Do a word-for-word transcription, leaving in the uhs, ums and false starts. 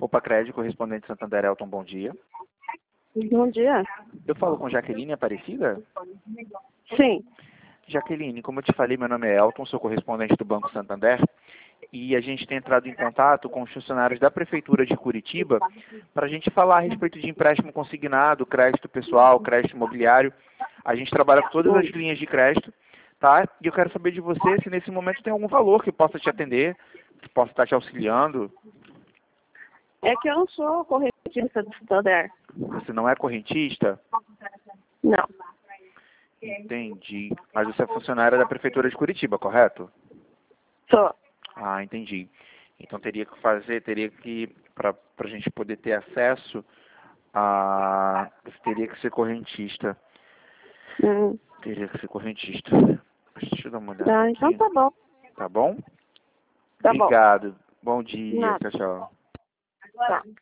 Copa Crédito, correspondente Santander, Elton, bom dia. Bom dia. Eu falo com Jaqueline Aparecida? Sim. Jaqueline, como eu te falei, meu nome é Elton, sou correspondente do Banco Santander e a gente tem entrado em contato com os funcionários da Prefeitura de Curitiba para a gente falar a respeito de empréstimo consignado, crédito pessoal, crédito imobiliário. A gente trabalha com todas as linhas de crédito, tá? E eu quero saber de você se nesse momento tem algum valor que possa te atender, que possa estar te auxiliando. É que eu não sou correntista do Santander. Você não é correntista? Não. Entendi. Mas você é funcionária da Prefeitura de Curitiba, correto? Sou. Ah, entendi. Então teria que fazer, teria que, para a gente poder ter acesso a... Você teria que ser correntista. Hum. Teria que ser correntista. Deixa eu dar uma olhada Ah, aqui. então tá bom. Tá bom? Tá bom. Obrigado. Bom dia. Nada. Tchau, tchau. Tá.